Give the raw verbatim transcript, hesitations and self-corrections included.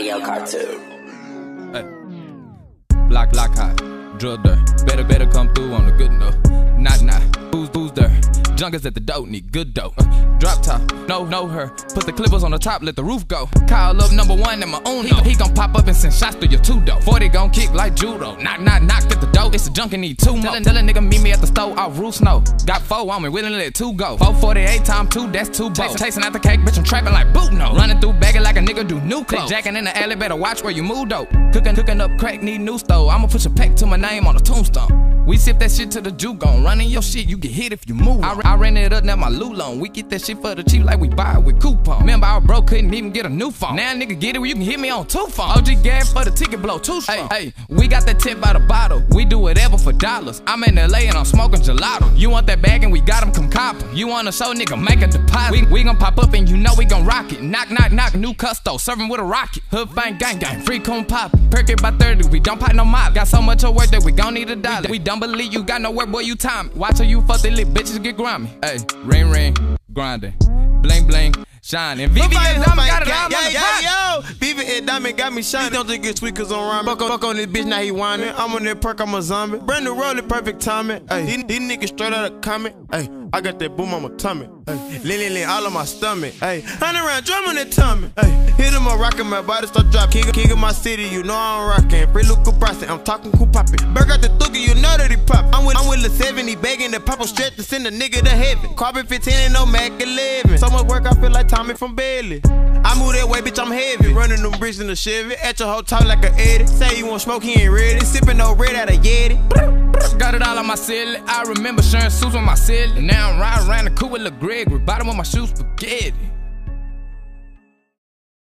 Ayo Cartoon. Hey. Block, block hot, drill dirt. Better, better come through on the good note. Not, not. Who's, who's there? Junkers at the dope, need good dope. Uh, drop top, no, know her. Put the clippers on the top, let the roof go. Call up number one in my own. He, he gon' pop up and send shots through your two dope. forty gon' kick like judo. Knock, knock, knock at the dope. It's a junkie, need two more. Tell a, tell a nigga meet me at the store, off roof snow. Got four on me, willing to let two go. four forty-eight time two, that's two bows. Chasing out the cake, bitch, I'm trapping like boot no. Running through bagging like a nigga do new clothes. Jacking in the alley, better watch where you move though. Cooking, cooking up crack, need new stove. I'ma push a pack to my name on a tombstone. We sip that shit to the juke gon'. Running your shit, you get hit if you move. I, I ran it up, now my loot loan. We get that shit for the cheap like we buy it with coupon. Remember I was broke, couldn't even get a new phone. Now nigga get it where you can hit me on two phones. O G gas for the ticket blow, too strong. Hey, hey, we got that tip by the bottle. We do whatever for dollars. I'm in L A and I'm smoking gelato. You want that bag and we got 'em, come cop 'em. You want a show, nigga, make a deposit. We, we gon' pop up and you know we gon' rock it. Knock, knock, knock, new custo, serving with a rocket. Hood bang, gang, gang, free coon pop. Perk it by thirty, we don't pop no mile. Got so much of work that we gon' need a dollar. We don't believe you got no work, boy, you time. Watch how you fuck the lit bitches get grimy. Hey, ring, ring, grinding, bling, bling, shining. V V S Diamond got it all on the pot. Yo, V V S Diamond got me shining. Don't just get sweet cause I'm rhyming. Fuck on, fuck on this bitch, now he whining. I'm on that perk, I'm a zombie. Brand new roll, perfect timing. Ay, these, these niggas straight out of comment. Ay, I got that boom on my tummy. Ay, lean, lean, lean, all on my stomach. Ay, hundred round drum on that tummy. Ay, hit him up, rockin' my body, start drop. King, king of my city, you know I'm rockin'. Free Luca Brasi, I'm talking cool poppin'. Burk out the thookie, you know that he pop. I'm with, I'm with the seventy, begging the pop, I'm stretch to send a nigga to heaven. Carbon fifteen and no Mac eleven. So much work, I feel like Tommy from Bailey. I move that way, bitch, I'm heavy. Running them bricks in the Chevy. At your whole talk like a Eddie. Say you want smoke, he ain't ready. Sippin' no red out of Yeti. Got it all on my silly. I remember sharing suits with my silly. Now I'm riding around the coupe with Lil Greg. With bottom of my shoes spaghetti.